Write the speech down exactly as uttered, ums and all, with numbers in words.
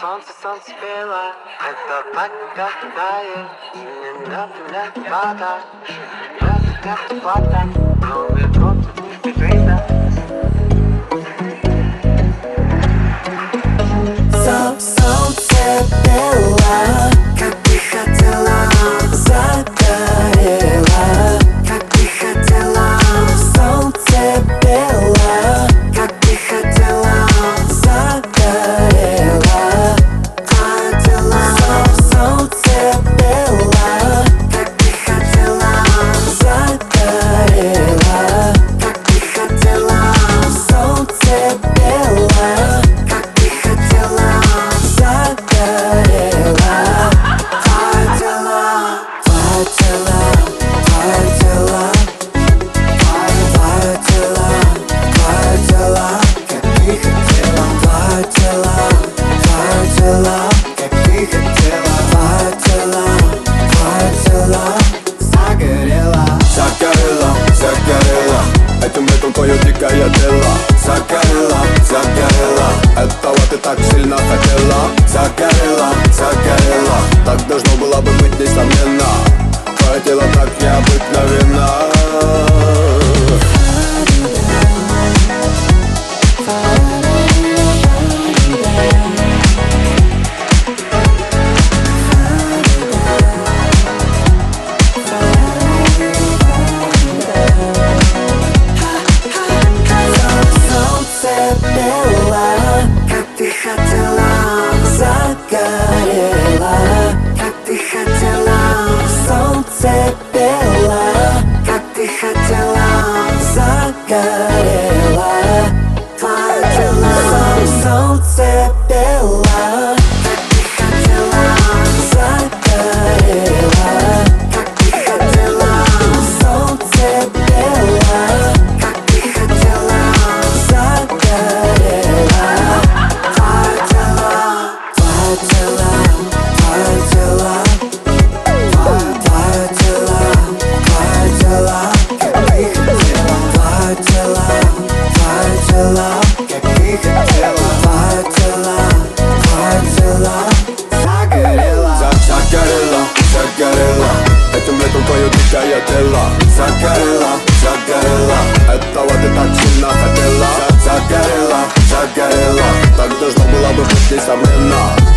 Солнце, солнце пело, это так, как тает. Мне надо, вода, надо, как вода. Новый год, беда. Солнце пело, как ты хотела, загорело, как ты хотела. Солнце пело, как ты хотела, загорело, хотела. Солнце пело, как ты хотела, загорело, как ты хотела. Солнце пело, как ты хотела, загорело, хотела. Твое тело, твое тело, твое тело, твое тело, как ты хотела. Твое тело, твое тело, как ты хотела. Твое тело, твое тело, загорело, Загорело, загорело, этим летом твое дикое тело. Загорело, загорело, этого ты так сильно хотела. Загорело, загорело, так должно было бы быть несомненно. Твое тело так необыкновенно. солнце пело, как ты хотела, загорело, как ты хотела. Солнце пело, как ты хотела, загорело, твое тело. Солнце пело, как ты хотела, загорело, как ты хотела. Солнце пело, как ты хотела, загорело, твое тело, твое тело, твое тело, твое тело, твое тело, как ты хотела. Твое тело, твое тело, как ты хотела. Твое тело, твое тело, загорело. Загорело, загорело, этим летом твое дикое тело. Загорело, загорело, этого ты так сильно хотела. Загорело, загорело, так должно было бы быть несомненно.